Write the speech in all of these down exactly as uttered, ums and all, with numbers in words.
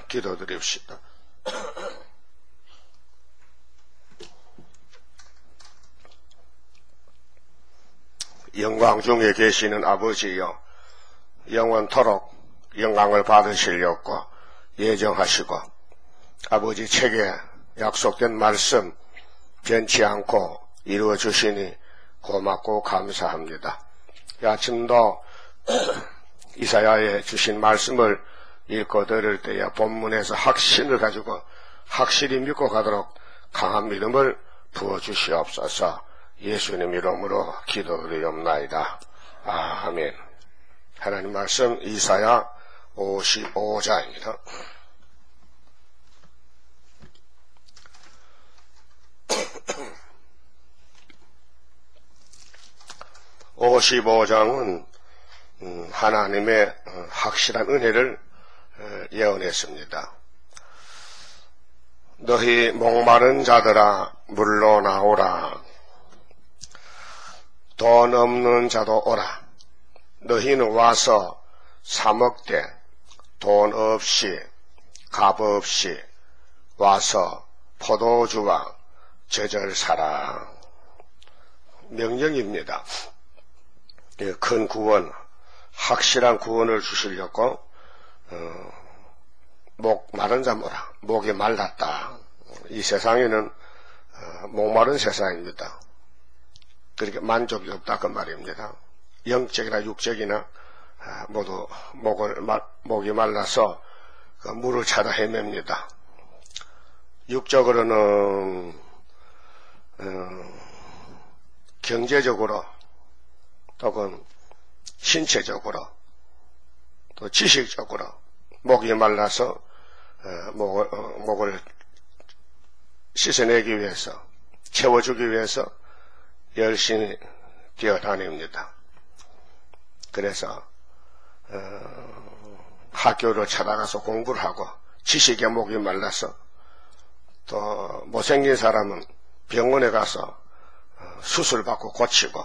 기도드립시다. 영광 중에 계시는 아버지여, 영원토록 영광을 받으시려고 예정하시고 아버지 책에 약속된 말씀 변치 않고 이루어 주시니 고맙고 감사합니다. 이 아침도 이사야에 주신 말씀을 읽고 들을 때에 본문에서 확신을 가지고 확실히 믿고 가도록 강한 믿음을 부어주시옵소서. 예수님 이름으로 기도드리옵나이다. 아멘. 하나님 말씀 이사야 오십오 장입니다. 오십오 장은 하나님의 확실한 은혜를 예언했습니다. 너희 목마른 자들아 물로 나오라. 돈 없는 자도 오라. 너희는 와서 사 먹되 돈 없이 값 없이 와서 포도주와 젖을 사라. 명령입니다. 큰 구원, 확실한 구원을 주시려고 어, 목 마른 자 뭐라. 목이 말랐다. 이 세상에는 어, 목마른 세상입니다. 그렇게 만족이 없다 그 말입니다. 영적이나 육적이나 아, 모두 목을, 마, 목이 말라서 그 물을 찾아 헤맵니다. 육적으로는 어, 경제적으로 또는 신체적으로 또 지식적으로 목이 말라서 어, 목을, 어, 목을 씻어내기 위해서 채워주기 위해서 열심히 뛰어다닙니다. 그래서 어, 학교를 찾아가서 공부를 하고 지식에 목이 말라서 또 못생긴 사람은 병원에 가서 어, 수술받고 고치고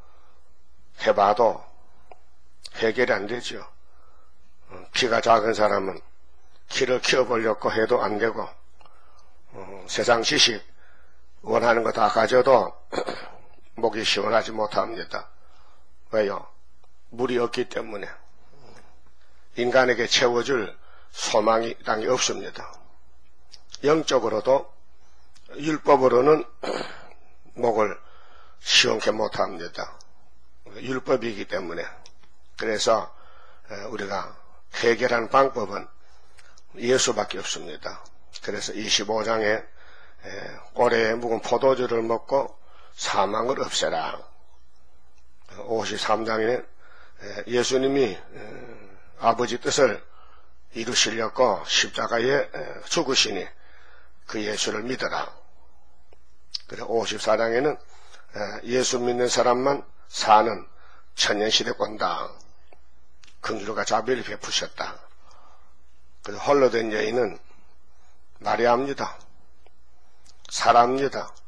해봐도 해결이 안 되죠. 어, 키가 작은 사람은 키를 키워보려고 해도 안 되고 어, 세상 지식 원하는 거 다 가져도 목이 시원하지 못합니다. 왜요? 물이 없기 때문에 인간에게 채워줄 소망이 땅에 없습니다. 영적으로도 율법으로는 목을 시원케 못합니다. 율법이기 때문에. 그래서 우리가 해결하는 방법은 예수밖에 없습니다. 그래서 이십오 장에 오래에 묵은 포도주를 먹고 사망을 없애라. 오십삼 장에 예수님이 아버지 뜻을 이루시려고 십자가에 죽으시니 그 예수를 믿어라. 그리고 오십사 장에는 예수 믿는 사람만 사는 천년시대 온다. 긍휼과 자비를 베푸셨다. 그래서 홀로 된 여인은 마리아입니다. 사라입니다.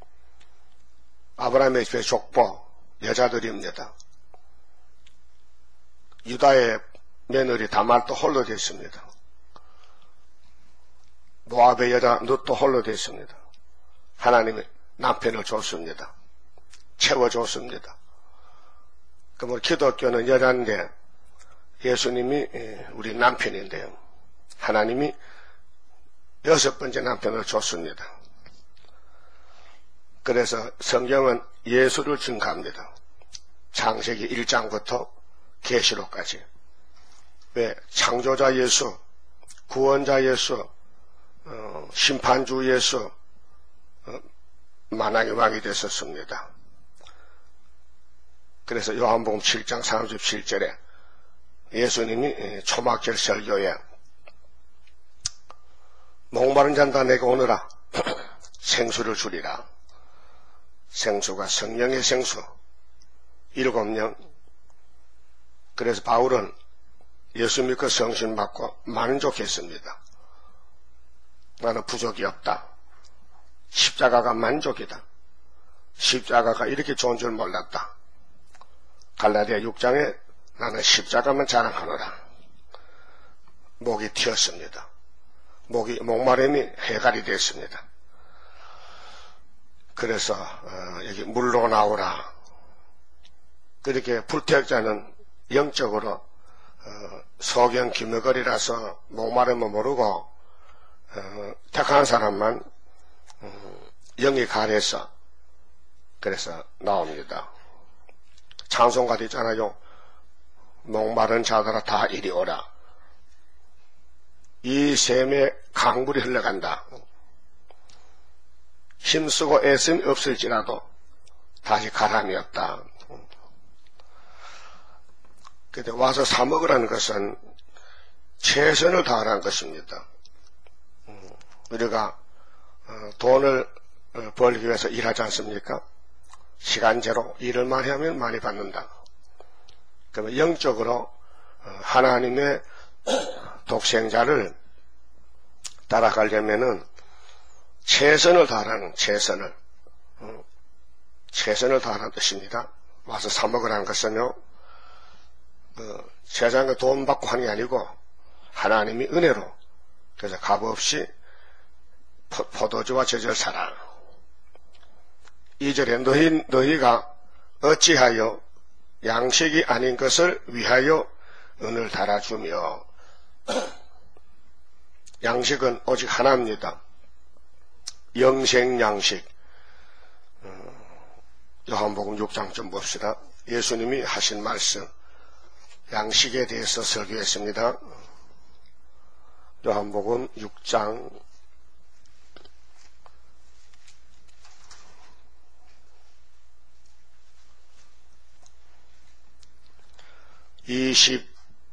아브라함의 집의 족보 여자들입니다. 유다의 며느리 다말도 홀로 됐습니다. 모압의 여자 룻도 홀로 됐습니다. 하나님이 남편을 줬습니다. 채워줬습니다. 그럼 기독교는 여자인데 예수님이 우리 남편인데요. 하나님이 여섯 번째 남편을 줬습니다. 그래서 성경은 예수를 증가합니다. 창세기 일 장부터 계시록까지. 왜? 창조자 예수, 구원자 예수, 어, 심판주 예수, 어, 만왕의 왕이 됐었습니다. 그래서 요한복음 칠 장 삼십칠 절에 예수님이 초막절 설교에 목마른 잔다 내게 오너라 생수를 주리라. 생수가 성령의 생수 일곱 명. 그래서 바울은 예수 믿고 성신 받고 만족했습니다. 나는 부족이 없다. 십자가가 만족이다. 십자가가 이렇게 좋은 줄 몰랐다. 갈라디아 육 장에 나는 십자가만 자랑하노라. 목이 튀었습니다. 목이, 목마름이 해갈이 됐습니다. 그래서 어, 여기 물로 나오라. 그렇게 불태역자는 영적으로 어, 소경 기머거리라서 목마름을 모르고 어, 택한 사람만 음, 영이 가려서 그래서 나옵니다. 찬송가도 있잖아요. 목마른 자들아 다 이리 오라. 이 샘에 강물이 흘러간다. 힘쓰고 애씀이 없을지라도 다시 가람이 없다. 근데 와서 사 먹으라는 것은 최선을 다하라는 것입니다. 우리가 돈을 벌기 위해서 일하지 않습니까? 시간제로 일을 많이 하면 많이 받는다. 그러면 영적으로 하나님의 독생자를 따라가려면은 최선을 다하라는, 최선을 최선을 다하라는 뜻입니다. 와서 사 먹으라는 것은요, 그 세상에 돈 받고 하는 게 아니고 하나님이 은혜로, 그래서 값없이 포, 포도주와 저절 사라. 이 절에 너희, 너희가 어찌하여 양식이 아닌 것을 위하여 은을 달아주며, 양식은 오직 하나입니다. 영생양식. 요한복음 육 장 좀 봅시다. 예수님이 하신 말씀, 양식에 대해서 설교했습니다. 요한복음 육 장 이십오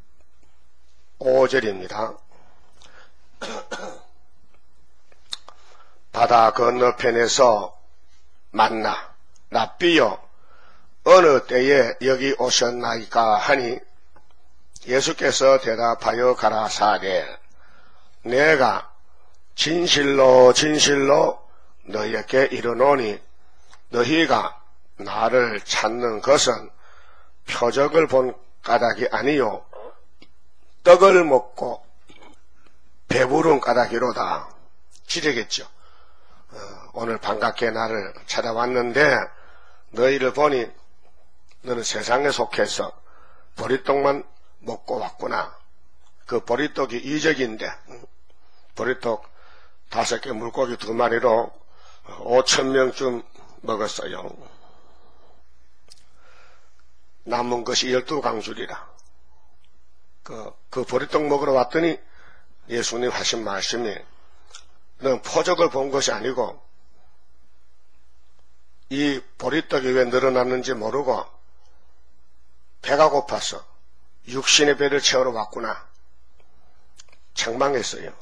절입니다. 바다 건너편에서 만나 랍비여 어느 때에 여기 오셨나이까 하니 예수께서 대답하여 가라사대 내가 진실로 진실로 너희에게 이르노니 너희가 나를 찾는 것은 표적을 본 까닭이 아니요 떡을 먹고 배부른 까닭이로다. 지르겠죠. 어, 오늘 반갑게 나를 찾아왔는데 너희를 보니 너는 세상에 속해서 보리떡만 먹고 왔구나. 그 보리떡이 이적인데 보리떡 다섯 개 물고기 두 마리로 오천 명쯤 먹었어요. 남은 것이 열두 강줄이라. 그, 그 보리떡 먹으러 왔더니 예수님 하신 말씀이 넌 포적을 본 것이 아니고 이 보리떡이 왜 늘어났는지 모르고 배가 고파서 육신의 배를 채우러 왔구나. 책망했어요.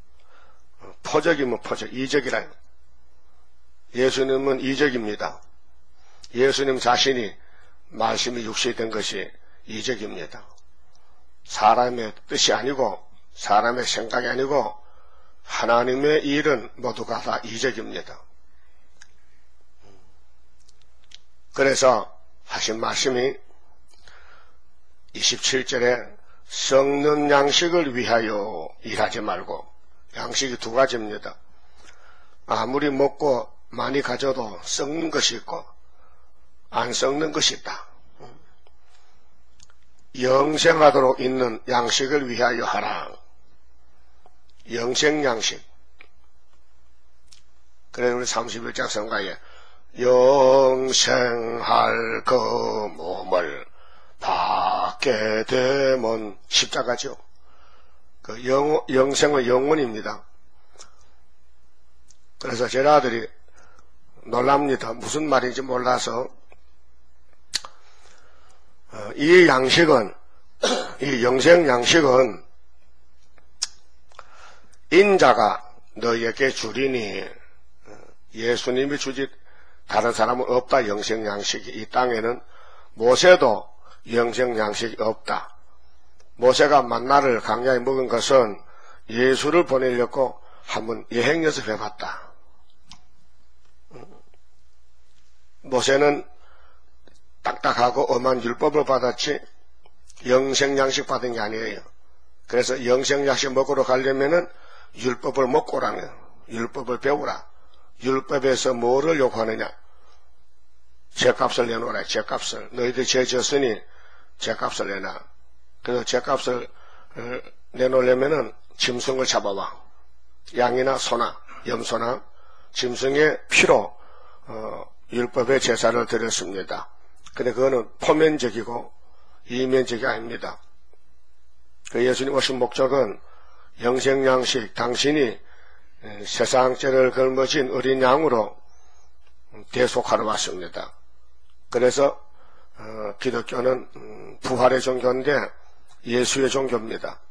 포적이면 포적, 이적이라. 예수님은 이적입니다. 예수님 자신이 말씀이 육신이 된 것이 이적입니다. 사람의 뜻이 아니고 사람의 생각이 아니고 하나님의 일은 모두가 다 이적입니다. 그래서 하신 말씀이 이십칠 절에 썩는 양식을 위하여 일하지 말고, 양식이 두 가지입니다. 아무리 먹고 많이 가져도 썩는 것이 있고 안 썩는 것이 있다. 영생하도록 있는 양식을 위하여 하라. 영생양식. 그래 우리 삼십일 장 성가에 영생할 그 몸을 받게 되면 십자가죠. 그 영, 영생은 영원입니다. 그래서 제 아들이 놀랍니다. 무슨 말인지 몰라서 어, 이 양식은 이 영생 양식은 인자가 너희에게 주리니 예수님이 주지 다른 사람은 없다. 영생 양식이 이 땅에는 모세도 영생 양식이 없다. 모세가 만나를 광야에 먹은 것은 예수를 보내려고 한번 여행 연습해봤다. 모세는 딱딱하고 엄한 율법을 받았지 영생양식 받은 게 아니에요. 그래서 영생양식 먹으러 가려면은 율법을 먹고 오라는 거예요. 율법을 배우라. 율법에서 뭐를 요구하느냐? 죄값을 내놓으라. 죄값을. 너희들 죄 졌으니 죄값을 내놔. 그래서 죄값을 내놓으려면은 짐승을 잡아와. 양이나 소나 염소나 짐승의 피로 어, 율법의 제사를 드렸습니다. 근데 그거는 포면적이고 이면적이 아닙니다. 그 예수님 오신 목적은 영생양식, 당신이 세상 죄를 걸머진 어린 양으로 대속하러 왔습니다. 그래서 어, 기독교는 음, 부활의 종교인데 예수의 종교입니다.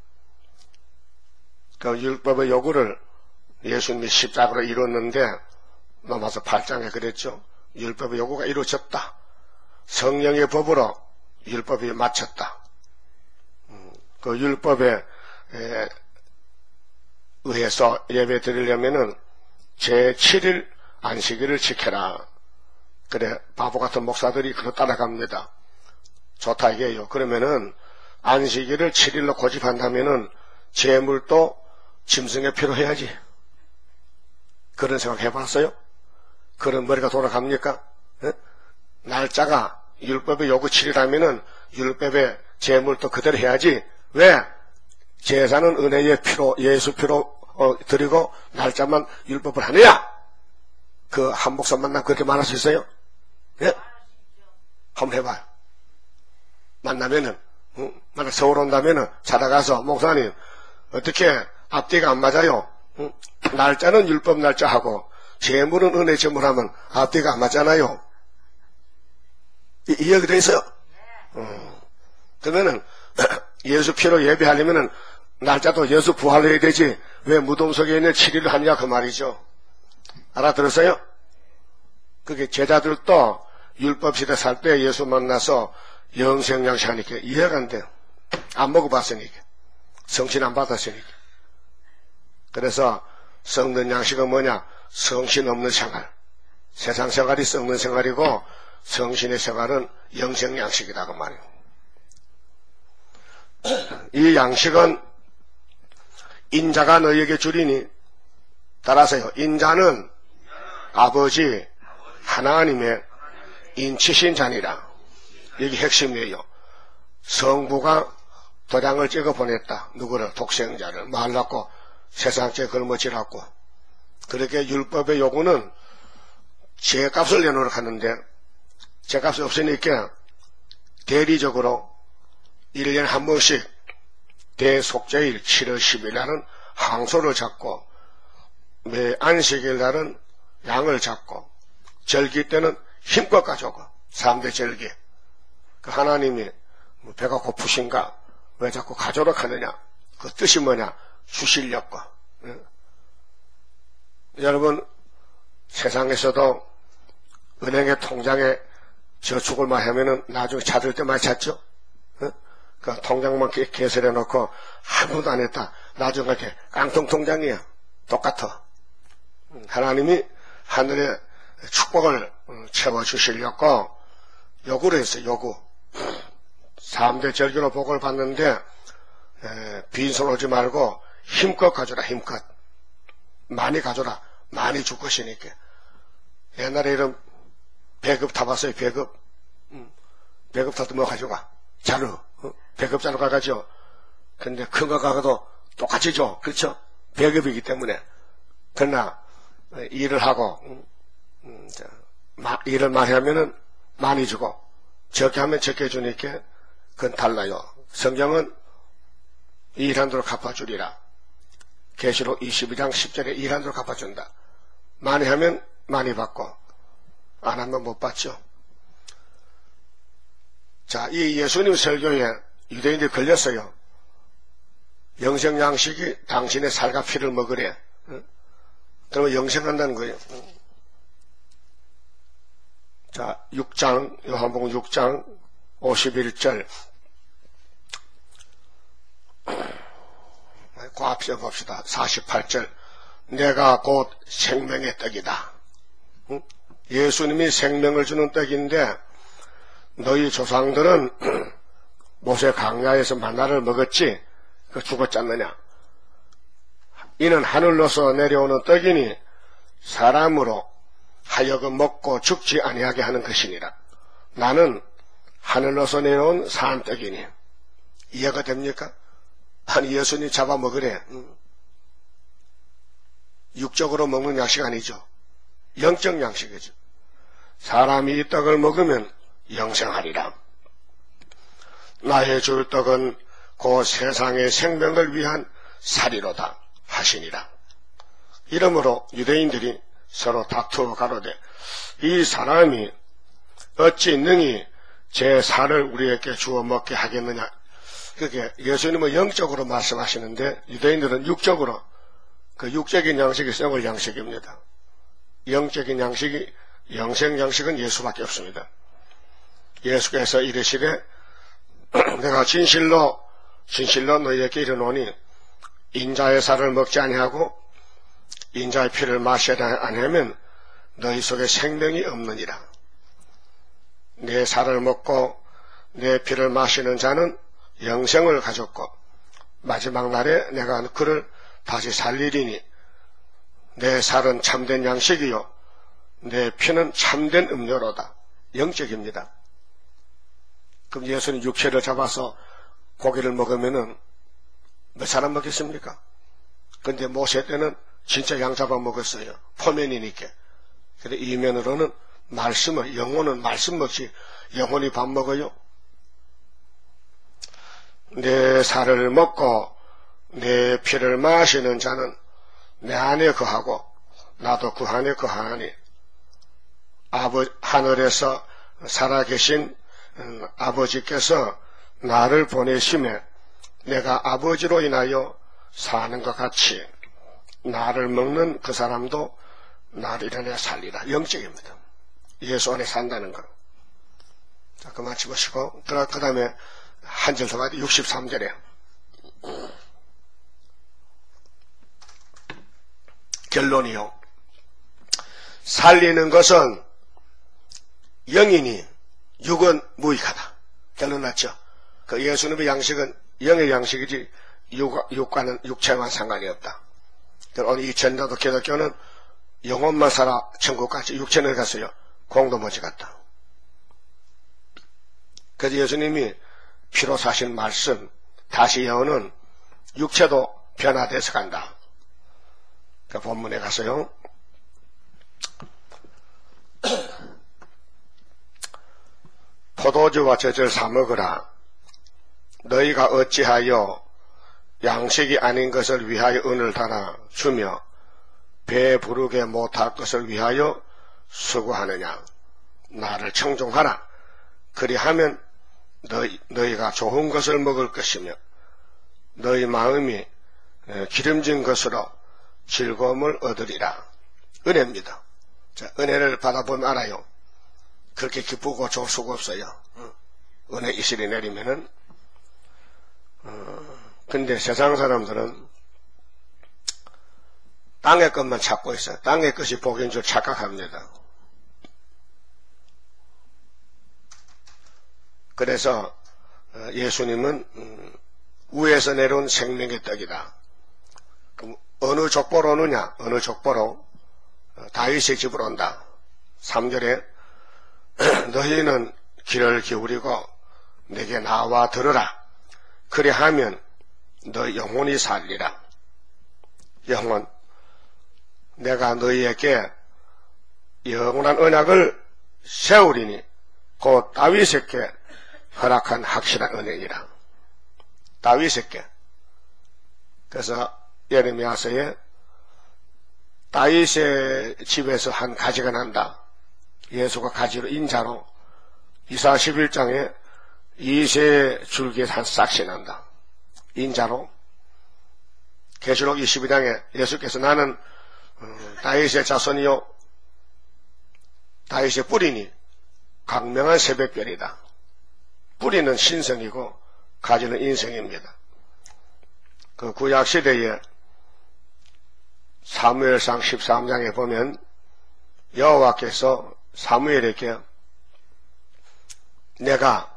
그 율법의 요구를 예수님이 십자가로 이뤘는데 로마서 팔 장에 그랬죠. 율법의 요구가 이루어졌다. 성령의 법으로 율법이 마쳤다. 음, 그 율법에 에, 의해서 예배 드리려면은 제칠 일 안식일을 지켜라. 그래, 바보 같은 목사들이 그거 따라갑니다. 좋다 이게요. 그러면은 안식일을 칠 일로 고집한다면은 제물도 짐승의 피로 해야지. 그런 생각 해봤어요? 그런 머리가 돌아갑니까? 에? 날짜가 율법의 요구 칠 일이라면은 율법의 제물도 그대로 해야지. 왜? 제사는 은혜의 피로, 예수 피로 어, 드리고 날짜만 율법을 하느냐? 그 한 목사 만나면 그렇게 말할 수 있어요? 예? 한번 해봐요. 만나면은, 응? 만약 서울 온다면은 찾아가서, 목사님, 어떻게 앞뒤가 안 맞아요? 응? 날짜는 율법 날짜하고, 제물은 은혜 제물하면 앞뒤가 안 맞잖아요. 이, 이해가 돼 있어요? 응. 그러면은, 예수 피로 예배하려면은, 날짜도 예수 부활을 해야 되지, 왜 무덤 속에 있는 칠 일을 하냐, 그 말이죠. 알아들었어요? 그게 제자들도 율법 시대 살 때 예수 만나서 영생양식 하니까 이해가 안 돼요. 안 먹어봤으니까. 성신 안 받았으니까. 그래서 썩는 양식은 뭐냐? 성신 없는 생활. 세상 생활이 썩는 생활이고 성신의 생활은 영생양식이다 그 말이에요. 이 양식은 인자가 너희에게 주리니 따라서요. 인자는 아버지 하나님의 인치신 자니라. 이게 핵심이에요. 성부가 도장을 찍어 보냈다. 누구를? 독생자를. 말랐고 세상죄 걸머지랐고. 그렇게 율법의 요구는 죄값을 내놓으러 하는데 죄값이 없으니까 대리적으로 일 년에 한 번씩 대속죄일 칠월 십일 날은 항소를 잡고 매 안식일 날은 양을 잡고 절기 때는 힘껏 가져오고 삼 대 절기. 그 하나님이 배가 고프신가? 왜 자꾸 가져오라 하느냐? 그 뜻이 뭐냐? 주시려고. 예? 여러분 세상에서도 은행의 통장에 저축을 많이 하면은 나중에 찾을 때 많이 찾죠? 예? 그 통장만 개설해 놓고 한 번도 안 했다. 나중에 이렇게 깡통 통장이야. 똑같아. 하나님이 하늘의 축복을 채워주시려고 요구를 했어요. 요구. 삼 대 절기로 복을 받는데 에, 빈손 오지 말고 힘껏 가져라. 힘껏. 많이 가져라. 많이 줄 것이니까. 옛날에 이런 배급 타봤어요. 배급. 음, 배급 타도 뭐 가져가? 자루. 어? 배급 자루 가가지고. 근데 큰 거 가가도 똑같이 줘. 그렇죠? 배급이기 때문에. 그러나 일을 하고 음, 음, 자, 마, 일을 많이 하면은 많이 주고 적게 하면 적게 주니까 그건 달라요. 성경은 일한 대로 갚아주리라. 계시록 이십이 장 십 절에 일한 대로 갚아준다. 많이 하면 많이 받고 안 하면 못 받죠. 자, 이 예수님 설교에 유대인들이 걸렸어요. 영생양식이 당신의 살과 피를 먹으래. 응? 그러면 영생한다는 거예요. 자, 육 장, 요한복음 육 장 오십일 절. 그 앞에 봅시다. 사십팔 절. 내가 곧 생명의 떡이다. 응? 예수님이 생명을 주는 떡인데 너희 조상들은 모세 강야에서 만나를 먹었지? 그 죽었지 않느냐? 이는 하늘로서 내려오는 떡이니 사람으로 하여금 먹고 죽지 아니하게 하는 것이니라. 나는 하늘로서 내려온 산 떡이니. 이해가 됩니까? 아니 예수님 잡아먹으래. 육적으로 먹는 양식 아니죠. 영적 양식이죠. 사람이 이 떡을 먹으면 영생하리라. 나의 줄 떡은 그 세상의 생명을 위한 살이로다 하시니라. 이러므로 유대인들이 서로 다투어 가로되 이 사람이 어찌 능히 제 살을 우리에게 주어 먹게 하겠느냐. 그게 예수님은 영적으로 말씀하시는데 유대인들은 육적으로, 그 육적인 양식이 썩을 양식입니다. 영적인 양식이, 영생 양식은 예수밖에 없습니다. 예수께서 이르시되 내가 진실로 진실로 너희에게 이르노니 인자의 살을 먹지 아니하고 인자의 피를 마시지 아니하면 너희 속에 생명이 없느니라. 내 살을 먹고 내 피를 마시는 자는 영생을 가졌고 마지막 날에 내가 그를 다시 살리리니 내 살은 참된 양식이요 내 피는 참된 음료로다. 영적입니다. 그럼 예수는 육체를 잡아서 고기를 먹으면은 몇 사람 먹겠습니까? 근데 모세 때는 진짜 양 잡아 먹었어요. 포면이니까. 근데 이 면으로는 말씀을, 영혼은 말씀 먹지 영혼이 밥 먹어요. 내 살을 먹고 내 피를 마시는 자는 내 안에 거하고 나도 그 안에 거하니 아버 하늘에서 살아계신 아버지께서 나를 보내심에 내가 아버지로 인하여 사는 것 같이 나를 먹는 그 사람도 나를 인하여 살리라. 영적입니다. 예수 안에 산다는 것. 자, 그만 치보시고 그 다음에 한 절 더 봐야 돼. 육십삼 절에 결론이요. 살리는 것은 영이니 육은 무익하다. 결론 났죠. 그 예수님의 양식은 영의 양식이지 육, 육과는 육체와 상관이 없다. 오늘 이 전라도 기독교는 영혼만 살아 천국까지 육체는 갔어요. 공도머지 같다. 그래서 예수님이 피로 사신 말씀 다시 여는 육체도 변화돼서 간다. 그 본문에 가서요. 포도주와 젖을 사 먹으라. 너희가 어찌하여 양식이 아닌 것을 위하여 은을 달아 주며 배 부르게 못할 것을 위하여 수고하느냐. 나를 청종하라. 그리하면 너희, 너희가 좋은 것을 먹을 것이며 너희 마음이 기름진 것으로 즐거움을 얻으리라. 은혜입니다. 자, 은혜를 받아보면 알아요. 그렇게 기쁘고 좋을 수가 없어요. 은혜 이슬이 내리면은. 어, 근데 세상 사람들은 땅의 것만 찾고 있어요. 땅의 것이 복인 줄 착각합니다. 그래서 예수님은 위에서 내려온 생명의 떡이다. 그럼 어느 족보로 오느냐? 어느 족보로? 다윗의 집으로 온다. 삼 절에 너희는 귀를 기울이고 내게 나와 들으라. 그리하면 너 영혼이 살리라. 영혼. 내가 너희에게 영원한 언약을 세우리니 곧 다윗에게 허락한 확실한 은혜이라. 다윗에게. 그래서 예레미야서에 다윗의 집에서 한 가지가 난다. 예수가 가지로 인자로 이사 십일 장에 이세 줄기에 한 싹이 난다. 인자로. 계시록 이십이 장에 예수께서 나는 다윗의 자손이요 다윗의 뿌리니 강명한 새벽별이다. 뿌리는 신성이고 가지는 인성입니다. 그 구약시대에 사무엘상 십삼 장에 보면 여호와께서 사무엘에게 내가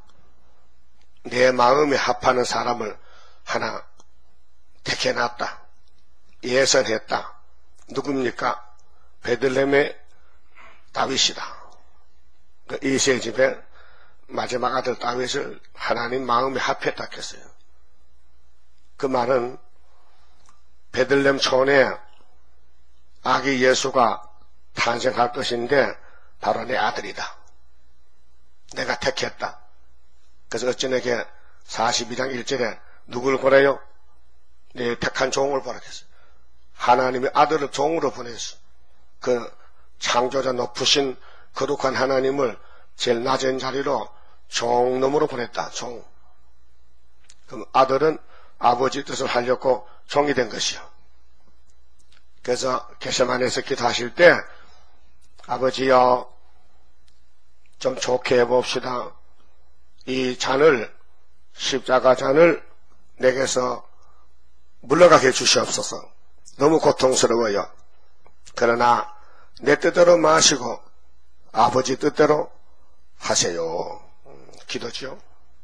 내 마음에 합하는 사람을 하나 택해놨다. 예선했다. 누굽니까? 베들레헴의 다윗이다. 그 이세의 집에 마지막 아들 다윗을 하나님 마음에 합했다 했어요. 그 말은 베들레헴 촌에 아기 예수가 탄생할 것인데 바로 내 아들이다. 내가 택했다. 그래서 어찌 내게 사십이 장 일 절에 누구를 보내요? 내 택한 종을 보내겠어요. 하나님의 아들을 종으로 보냈어. 그 창조자 높으신 거룩한 하나님을 제일 낮은 자리로 종놈으로 보냈다. 종. 그럼 아들은 아버지 뜻을 하려고 종이 된 것이요. 그래서 겟세마네에서 기도하실 때 아버지여 좀 좋게 해봅시다. 이 잔을 십자가 잔을 내게서 물러가게 해주시옵소서. 너무 고통스러워요. 그러나 내 뜻대로 마시고 아버지 뜻대로 하세요. 음, 기도죠.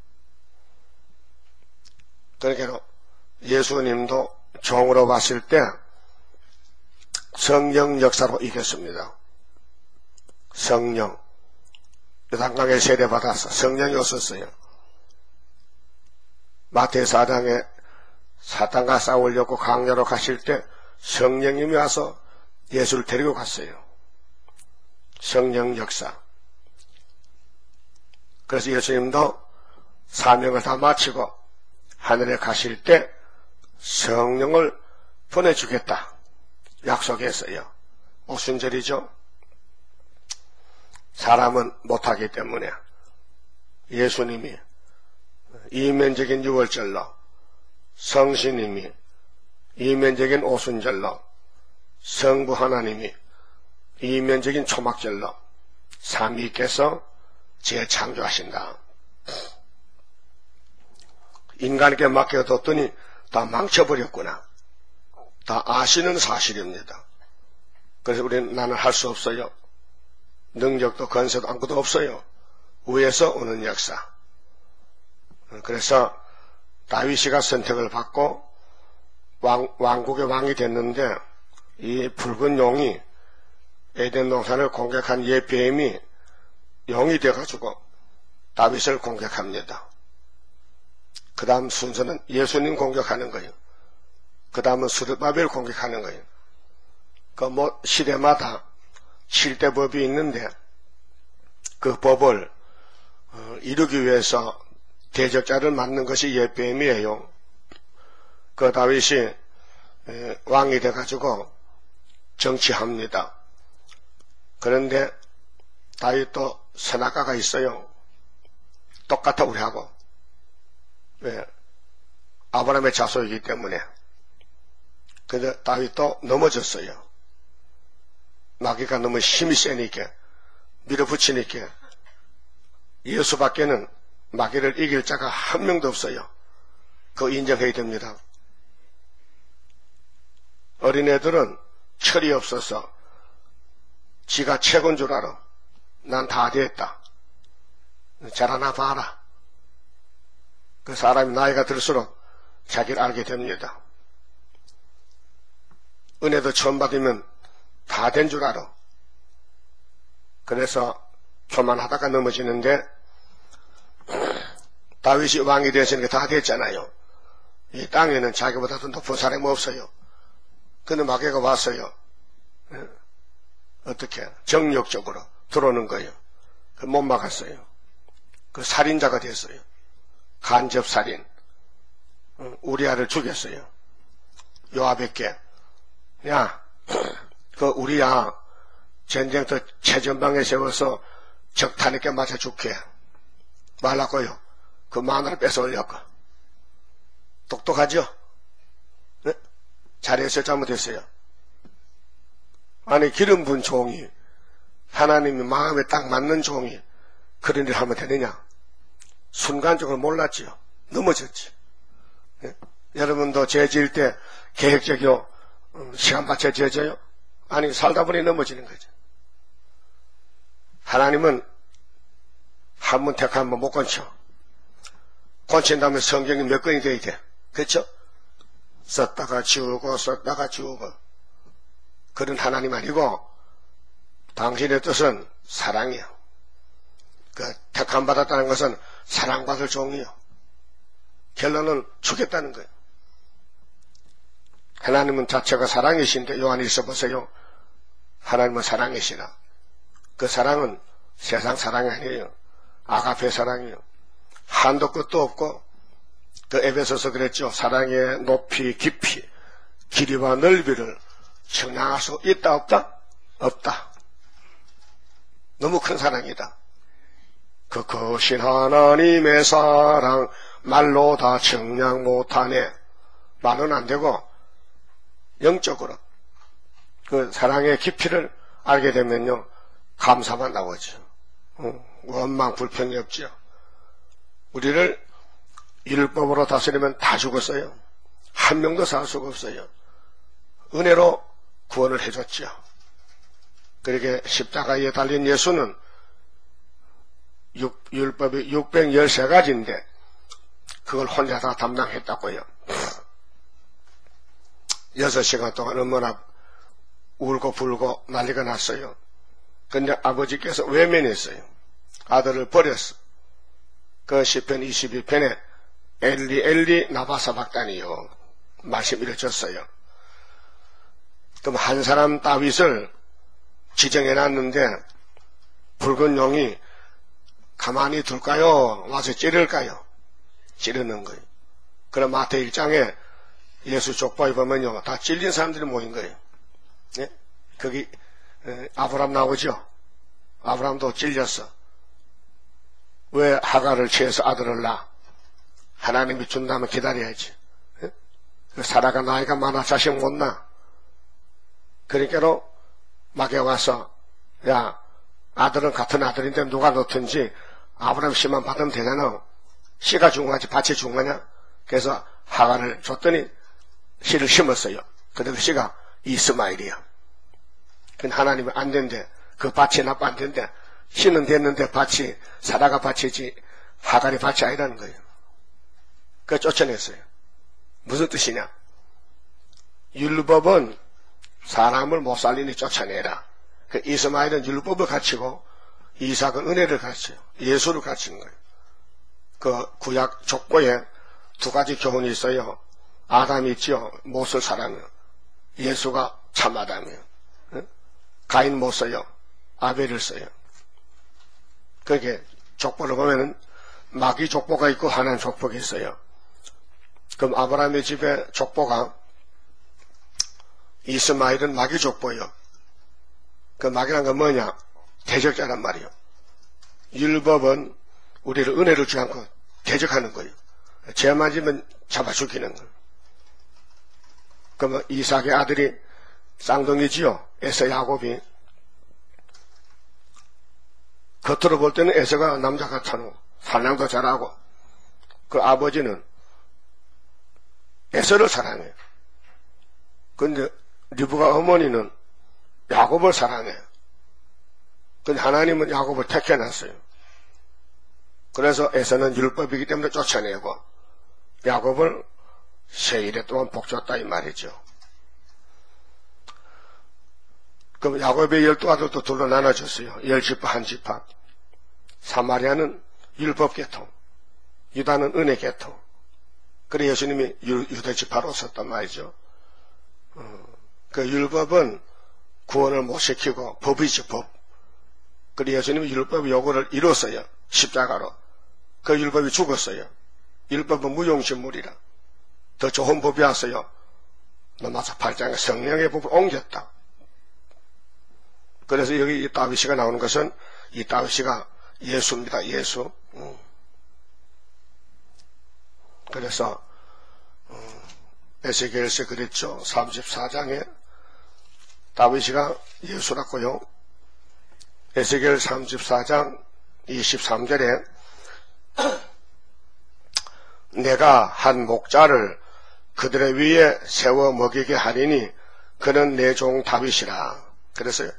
그러니까 예수님도 종으로 봤을 때 성령 역사로 이겼습니다. 성령. 요단강에 세례받아서 성령이 없었어요. 마태복음 사 장에 사탄과 싸우려고 강야로 가실 때 성령님이 와서 예수를 데리고 갔어요. 성령 역사. 그래서 예수님도 사명을 다 마치고 하늘에 가실 때 성령을 보내주겠다 약속했어요. 오순절이죠. 사람은 못하기 때문에 예수님이 이면적인 유월절로, 성신님이 이면적인 오순절로, 성부 하나님이 이면적인 초막절로 삼위께서 재창조하신다. 인간에게 맡겨뒀더니 다 망쳐버렸구나. 다 아시는 사실입니다. 그래서 우리는 나는 할 수 없어요. 능력도 건세도 아무것도 없어요. 위에서 오는 역사. 그래서 다윗이가 선택을 받고 왕, 왕국의 왕이 됐는데 이 붉은 용이 에덴 동산을 공격한 옛 뱀이 용이 돼가지고 다윗을 공격합니다. 그 다음 순서는 예수님 공격하는 거예요. 그 다음은 스룹바벨 공격하는 거예요. 그 뭐 시대마다 칠 대 법이 있는데 그 법을 어, 이루기 위해서 대적자를 맞는 것이 옛 뱀이에요. 그 다윗이 에, 왕이 돼가지고 정치합니다. 그런데 다윗도 선악과가 있어요. 똑같아 우리하고. 왜? 아브라함의 자손이기 때문에. 근데 다윗도 넘어졌어요. 마귀가 너무 힘이 세니까 밀어붙이니까 예수밖에는 마귀를 이길 자가 한 명도 없어요. 그거 인정해야 됩니다. 어린애들은 철이 없어서 지가 최고인 줄 알아. 난 다 됐다. 잘하나 봐라. 그 사람이 나이가 들수록 자기를 알게 됩니다. 은혜도 처음 받으면 다 된 줄 알아. 그래서 교만하다가 넘어지는데 다윗이 왕이 되었으니까 다 됐잖아요. 이 땅에는 자기보다 더 높은 사람이 없어요. 근데 마귀가 왔어요. 어떻게? 정력적으로 들어오는 거예요. 못 막았어요. 그 살인자가 됐어요. 간접살인. 우리아를 죽였어요. 요압에게 야, 그 우리야 전쟁터 최전방에 세워서 적탄에게 맞아 죽게 말라고요. 그 마누라를 뺏어올렸고. 똑똑하죠? 네? 잘했어요? 잘못했어요? 아니 기름 부은 종이 하나님이 마음에 딱 맞는 종이 그런 일을 하면 되느냐? 순간적으로 몰랐지요. 넘어졌지. 네? 여러분도 죄 지을 때 계획적이요 시간 맞춰 지어져요? 아니 살다 보니 넘어지는 거죠. 하나님은 한 번 택하면 못 건쳐. 건친다면 성경이 몇 건이 돼야 돼. 그렇죠? 썼다가 지우고 썼다가 지우고 그런 하나님 아니고 당신의 뜻은 사랑이요. 그 택함 받았다는 것은 사랑받을 종이요. 결론은 주겠다는 거예요. 하나님은 자체가 사랑이신데 요한일서 보세요. 하나님은 사랑이시라. 그 사랑은 세상 사랑이 아니에요. 아가페 사랑이요. 한도 끝도 없고 그 에베소서 그랬죠. 사랑의 높이 깊이 길이와 넓이를 측량할 수 있다 없다? 없다. 너무 큰 사랑이다. 그 크신 하나님의 사랑 말로 다 측량 못하네. 말은 안 되고 영적으로 그 사랑의 깊이를 알게 되면요 감사만 나오죠. 원망 불평이 없죠. 우리를 율법으로 다스리면 다 죽었어요. 한 명도 살 수가 없어요. 은혜로 구원을 해줬죠. 그렇게 십자가에 달린 예수는 육, 율법이 육백십삼 가지인데 그걸 혼자 다 담당했다고요. 여섯 시간 동안 얼마나 울고 불고 난리가 났어요. 근데 아버지께서 외면했어요. 아들을 버렸어. 그 시편 이십이 편에 엘리 엘리 나바사박다니요 말씀 이르쳤어요. 그럼 한 사람 다윗을 지정해놨는데 붉은 용이 가만히 둘까요? 와서 찌를까요? 찌르는 거예요. 그럼 마태 일 장에 예수 족보에 보면요 다 찔린 사람들이 모인 거예요. 네? 거기 아브람 나오죠. 아브람도 찔렸어. 왜 하갈을 취해서 아들을 낳아? 하나님이 준다면 기다려야지. 네? 사라가 나이가 많아 자식 못 낳아. 그러니까로 막에 와서 야 아들은 같은 아들인데 누가 넣든지 아브람 씨만 받으면 되잖아. 씨가 중요하지 밭이 중요하냐? 그래서 하갈을 줬더니 씨를 심었어요. 근데 그 씨가 이스마엘이야. 근데 하나님은 안 된대. 그 밭이 나빠 안 된대. 씨는 됐는데 밭이 사라가 밭이지 하갈이 밭이 아니라는 거예요. 그걸 쫓아냈어요. 무슨 뜻이냐? 율법은 사람을 못 살리니 쫓아내라. 그 이스마엘은 율법을 갖추고 이삭은 은혜를 갖춰요. 예수를 갖춘 거예요. 그 구약 족보에 두 가지 교훈이 있어요. 아담이 있죠. 못을 사랑해요. 예수가 참 아담이에요. 가인 못 써요. 아벨을 써요. 그렇게 족보를 보면은 마귀 족보가 있고 하나님 족보가 있어요. 그럼 아브라함의 집에 족보가 이스마엘은 마귀 족보예요. 그 마귀란 건 뭐냐? 대적자란 말이에요. 율법은 우리를 은혜를 주지 않고 대적하는 거예요. 죄 맞으면 잡아 죽이는 거예요. 그러면 이삭의 아들이 쌍둥이지요. 에서 야곱이. 겉으로 볼 때는 에서가 남자 같아노. 사냥도 잘하고. 그 아버지는 에서를 사랑해요. 근데 리브가 어머니는 야곱을 사랑해요. 근데 하나님은 야곱을 택해놨어요. 그래서 에서는 율법이기 때문에 쫓아내고 야곱을 세일에 동안 복줬다 이 말이죠. 그럼 야곱의 열두 아들도 둘로 나눠졌어요. 열 지파 한 지파. 사마리아는 율법 계통, 유다는 은혜 계통. 그래 예수님이 유다 지파로 썼단 말이죠. 어, 그 율법은 구원을 못 시키고 법이죠 법. 그래 예수님이 율법의 요구를 이뤘어요. 십자가로. 그 율법이 죽었어요. 율법은 무용신물이라. 더 좋은 법이 왔어요. 로마서 팔 장에 성령의 법을 옮겼다. 그래서 여기 이 다윗이가 나오는 것은 이 다윗이가 예수입니다. 예수. 음. 그래서 음, 에스겔서 그랬죠. 삼십사 장에 다윗이가 예수라고요. 에스겔 삼십사 장 이십삼 절에 내가 한 목자를 그들의 위에 세워 먹이게 하리니 그는 내 종 다윗이라. 그래서요.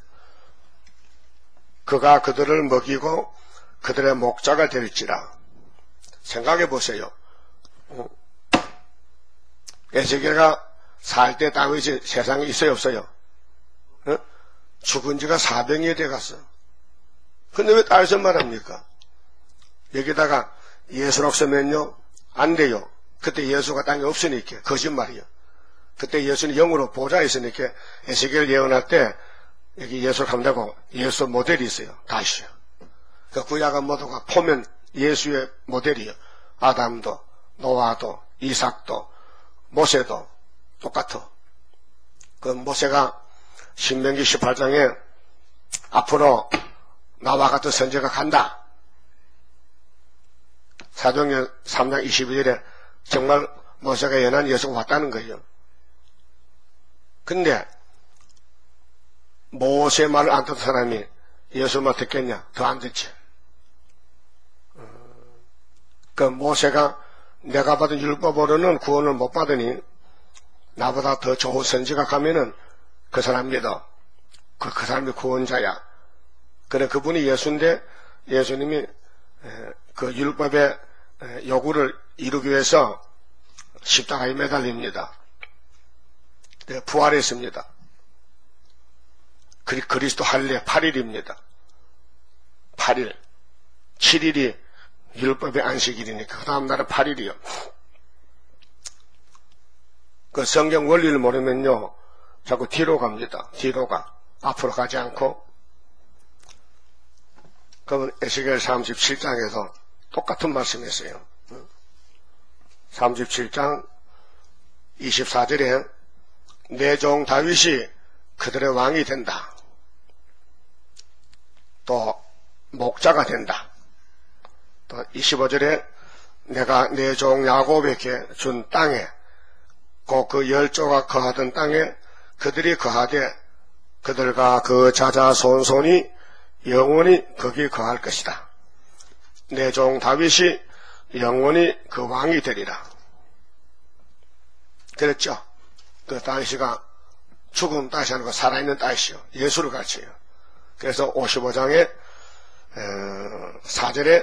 그가 그들을 먹이고 그들의 목자가 될지라. 생각해 보세요. 에스겔가 살 때 다윗이 세상에 있어요, 없어요? 어? 죽은 지가 사백 년이 돼갔어. 근데 왜 다윗은 말합니까? 여기다가 예수라고 쓰면요, 안 돼요. 그때 예수가 땅에 없으니까. 거짓말이요. 그때 예수는 영으로 보좌에 있으니까 에스겔 예언할 때 여기 예수를 한다고 예수 모델이 있어요. 다시요. 그 구약은 모두가 보면 예수의 모델이요. 아담도, 노아도, 이삭도, 모세도 똑같아. 그 모세가 신명기 십팔 장에 앞으로 나와 같은 선지자가 간다. 사도행전 삼 장 이십일 절에 정말 모세가 예언한 예수가 왔다는 거예요. 근데 모세 말을 안 듣는 사람이 예수 말 듣겠냐? 더 안 듣지. 그 모세가 내가 받은 율법으로는 구원을 못 받으니 나보다 더 좋은 선지가 가면은 그 사람 믿어. 그, 그 사람이 구원자야. 그래 그분이 예수인데 예수님이 그 율법의 요구를 이루기 위해서 십자가에 매달립니다. 부활했습니다. 그리스도 할례 팔 일입니다. 팔 일. 칠 일이 율법의 안식일이니까 그 다음 날은 팔 일이요. 그 성경 원리를 모르면요 자꾸 뒤로 갑니다. 뒤로 가. 앞으로 가지 않고. 그러면 에스겔 삼십칠 장에서 똑같은 말씀이었어요. 삼십칠 장 이십사 절에 내 종 다윗이 그들의 왕이 된다. 또 목자가 된다. 또 이십오 절에 내가 내 종 야곱에게 준 땅에 곧 그 열조가 거하던 땅에 그들이 거하되 그들과 그 자자손손이 영원히 거기 거할 것이다. 내 종 다윗이 영원히 그 왕이 되리라. 그랬죠. 그 다윗이가 죽은 다윗이 아니고 살아있는 다윗이요. 예수를 가르쳐요. 그래서 오십오 장에 사 절에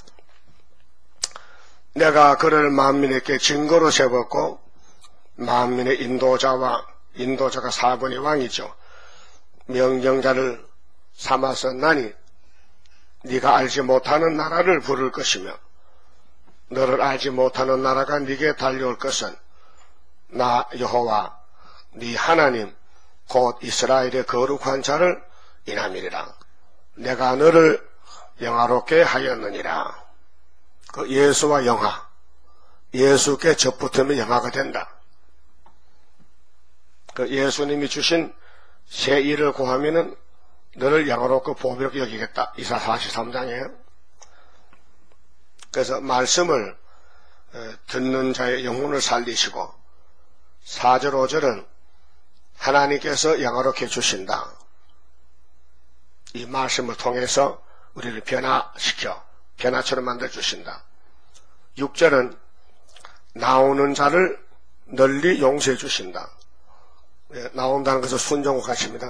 내가 그를 만민에게 증거로 세웠고 만민의 인도자와 인도자가 사분의 왕이죠. 명령자를 삼아서 나니 네가 알지 못하는 나라를 부를 것이며 너를 알지 못하는 나라가 네게 달려올 것은 나 여호와 네 하나님 곧 이스라엘의 거룩한 자를 인함이리라. 내가 너를 영화롭게 하였느니라. 그 예수와 영화, 예수께 접붙으면 영화가 된다. 그 예수님이 주신 새 일을 구하면은 너를 영화롭고 보배롭게 여기겠다. 이사 사십삼 장에. 그래서 말씀을 듣는 자의 영혼을 살리시고 사 절 오 절은 하나님께서 영화롭게 주신다. 이 말씀을 통해서 우리를 변화시켜 변화처럼 만들어 주신다. 육 절은 나오는 자를 널리 용서해 주신다. 예, 나온다는 것은 순종과 같습니다.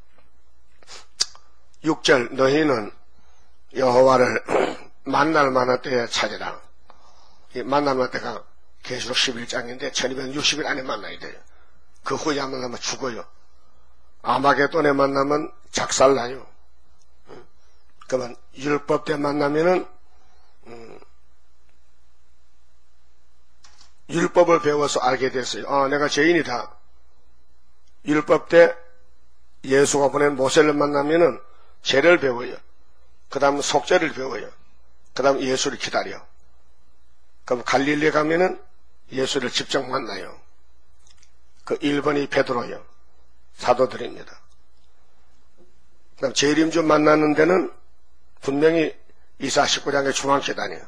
육 절 너희는 여호와를 만날 만한 때에 찾으라. 이 만날 만한 때가 계시록 십일 장인데 천이백육십 일 안에 만나야 돼요. 그 후에 안 만나면 죽어요. 아마겟돈에 만나면 작살나요. 그러면 율법 때 만나면은 음, 율법을 배워서 알게 됐어요. 아, 내가 죄인이다. 율법 때 예수가 보낸 모세를 만나면은 죄를 배워요. 그 다음 속죄를 배워요. 그 다음 예수를 기다려. 그럼 갈릴리 가면은 예수를 직접 만나요. 그 일 번이 베드로요. 사도들입니다. 그 다음 재림주 만나는 데는 분명히 이사 십구 장의 중앙재단이에요.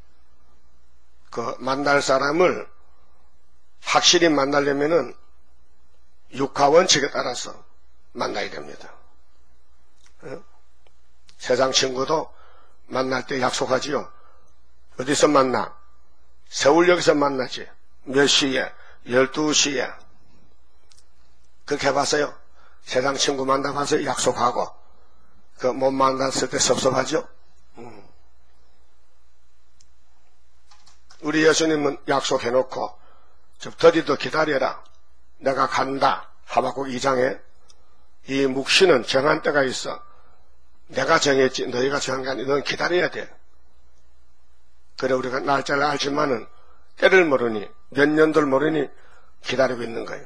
그 만날 사람을 확실히 만나려면은 육하 원칙에 따라서 만나야 됩니다. 어? 세상 친구도 만날 때 약속하지요. 어디서 만나? 서울역에서 만나지. 몇 시에? 열두 시에. 그렇게 해봤어요? 세상 친구 만나봐서 약속하고 그 못 만났을 때 섭섭하죠? 음. 우리 예수님은 약속해놓고 좀 더디도 기다려라. 내가 간다. 하박국 이 장에 이 묵시는 정한 때가 있어. 내가 정했지 너희가 정한 게 아니라 너는 기다려야 돼. 그래 우리가 날짜를 알지만은 때를 모르니 몇 년들 모르니 기다리고 있는 거예요.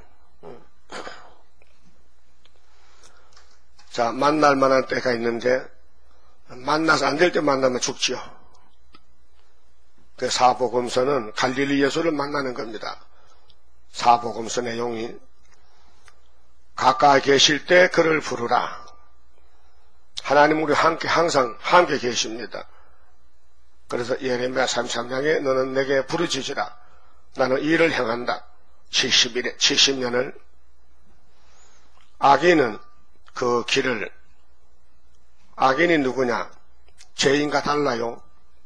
자, 만날 만한 때가 있는데 만나서 안 될 때 만나면 죽지요. 그 사복음서는 갈릴리 예수를 만나는 겁니다. 사복음서 내용이 가까이 계실 때 그를 부르라. 하나님 우리 함께 항상 함께 계십니다. 그래서 예레미야 삼십삼 장에 너는 내게 부르짖으라. 나는 이 일을 행한다. 칠십 일에 칠십 년을 악인은 그 길을 악인이 누구냐? 죄인과 달라요.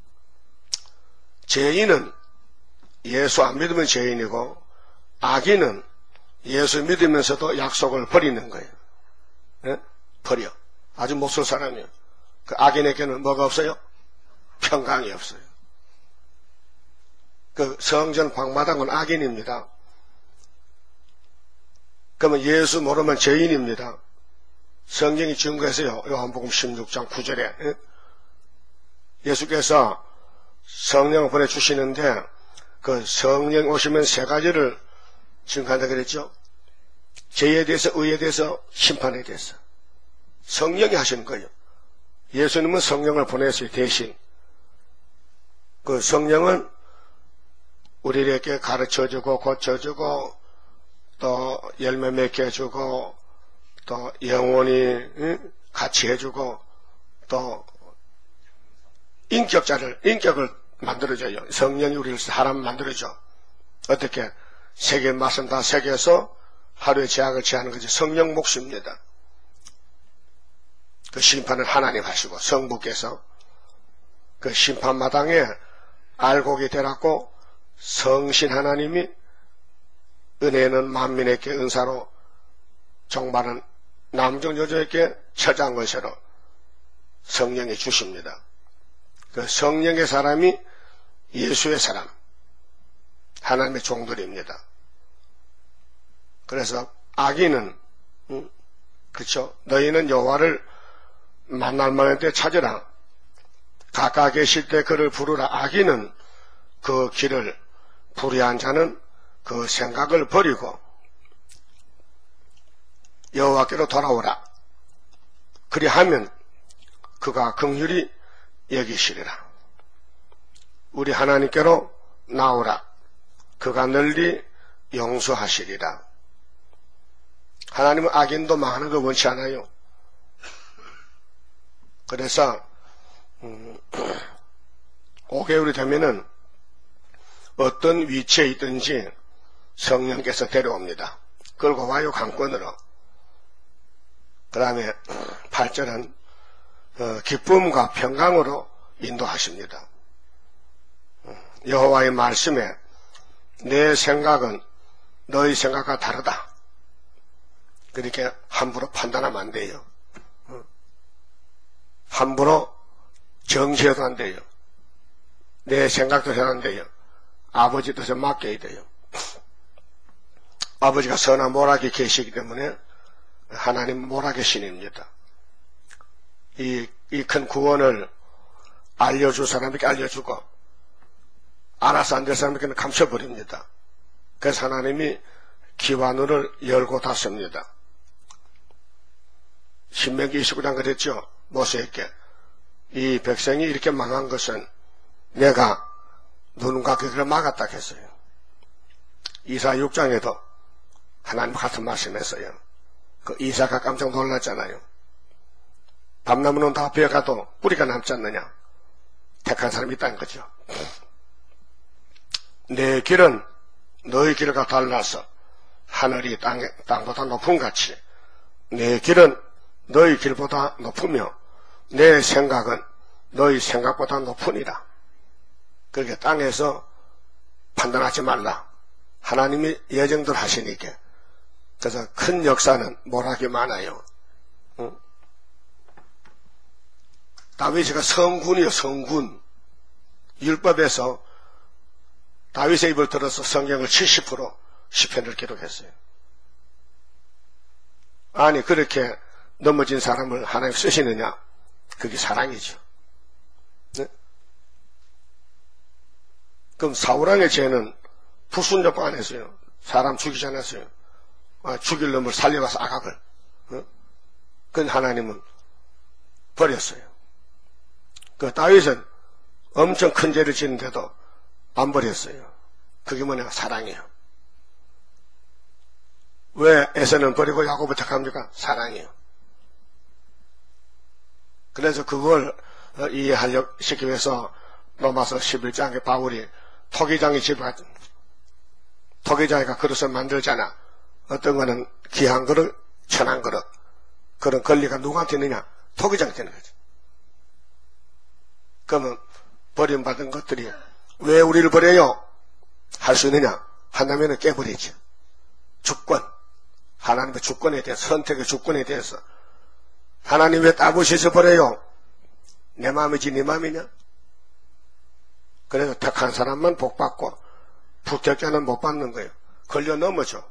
죄인은 예수 안 믿으면 죄인이고 악인은 예수 믿으면서도 약속을 버리는 거예요. 네? 버려. 아주 못쓸 사람이에요. 그 악인에게는 뭐가 없어요? 평강이 없어요. 그 성전 방마당은 악인입니다. 그러면 예수 모르면 죄인입니다. 성경이 증거해서요. 요한복음 십육 장 구 절에 예? 예수께서 성령을 보내주시는데 그 성령 오시면 세 가지를 증거한다 그랬죠. 죄에 대해서, 의에 대해서, 심판에 대해서. 성령이 하시는 거예요. 예수님은 성령을 보내서요. 대신 그 성령은 우리에게 가르쳐주고 고쳐주고 또 열매 맺게 해주고 또 영원히 응? 같이 해주고 또 인격자를 인격을 만들어줘요. 성령이 우리를 사람 만들어줘. 어떻게? 세계 말씀 다 새겨서 하루의 제약을 제하는 것이 성령 몫입니다. 그 심판은 하나님 하시고 성부께서 그 심판마당에 알곡이 되라고 성신 하나님이 은혜는 만민에게 은사로 종말은 남종 여자에게 처자한 것으로 성령이 주십니다. 그 성령의 사람이 예수의 사람, 하나님의 종들입니다. 그래서 악인은 음, 그렇죠. 너희는 여호와를 만날 만한 때 찾으라. 가까이 계실 때 그를 부르라. 악인은 그 길을 불의한 자는 그 생각을 버리고 여호와께로 돌아오라. 그리하면 그가 긍휼히 여기시리라. 우리 하나님께로 나오라. 그가 널리 용서하시리라. 하나님은 악인도 망하는 거 원치 않아요. 그래서 음, 오 개월이 되면은 어떤 위치에 있든지 성령께서 데려옵니다. 끌고 와요. 강권으로. 그 다음에 팔 절은 어, 기쁨과 평강으로 인도하십니다. 여호와의 말씀에 내 생각은 너희 생각과 다르다. 그렇게 함부로 판단하면 안 돼요. 함부로 정시해도 안 돼요. 내 생각도 해도 안 돼요. 아버지 뜻에 맡겨야 돼요. 아버지가 선한 모락이 계시기 때문에 하나님 모락의 신입니다. 이, 이 큰 구원을 알려줄 사람에게 알려주고 알아서 안 될 사람에게는 감춰버립니다. 그래서 하나님이 귀와 눈을 열고 닫습니다. 신명기 이십구 장 그랬죠. 모세에게 이 백성이 이렇게 망한 것은 내가 눈과 귀를 막았다 했어요. 이사 육 장에도 하나님 같은 말씀했어요. 그 이사가 깜짝 놀랐잖아요. 밤나무는 다 베어가도 뿌리가 남지 않느냐. 택한 사람이 있다는 거죠. 내 길은 너희 길과 달라서 하늘이 땅, 땅보다 높은 같이 내 길은 너희 길보다 높으며 내 생각은 너희 생각보다 높으니라. 그렇게 땅에서 판단하지 말라. 하나님이 예정들 하시니까. 그래서 큰 역사는 모락이 많아요. 응? 다윗이가 성군이요. 성군. 율법에서 다윗의 입을 들어서 성경을 칠십 퍼센트 시편을 기록했어요. 아니 그렇게 넘어진 사람을 하나님 쓰시느냐? 그게 사랑이죠. 네? 그럼 사울왕의 죄는 불순종도 안 했어요. 사람 죽이지 않았어요. 아, 죽일 놈을 살려가서 아각을. 어? 그건 하나님은 버렸어요. 그 다윗은 엄청 큰 죄를 지는데도 안 버렸어요. 그게 뭐냐? 사랑이에요. 왜 에서는 버리고 야곱을 택합니까? 사랑이에요. 그래서 그걸 이해하려고 시키기 위해서 로마서 십일 장에 바울이 토기장의 집에 갔 토기장이가 그릇을 만들잖아. 어떤 거는 귀한 그릇, 천한 그릇. 그런 권리가 누구한테 있느냐? 토기장한테 있는 거죠. 그러면 버림받은 것들이 왜 우리를 버려요? 할 수 있느냐? 한다면 깨버리죠. 주권. 하나님의 주권에 대해서, 선택의 주권에 대해서. 하나님 왜 따부시서 버려요? 내 마음이지 네 마음이냐? 그래서 택한 사람만 복받고 불택자는 못 받는 거예요. 걸려 넘어져.